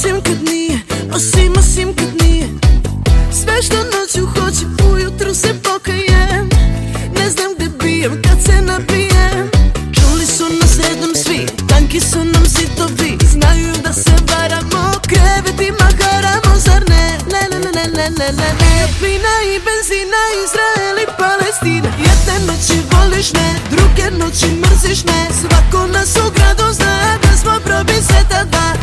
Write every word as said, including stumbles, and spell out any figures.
osim kad nije, osim, osim kad nije. Sve što noću hoćem, ujutru se pokajem. Ne znam gde bijem kad se napijem. Čuli su nas redom svi, tanki su nam zidovi. Znaju da se varamo, krevetima haramo, zar ne? Ne, ne, ne, ne, ne, ne, ne. Plina i benzina i zraka.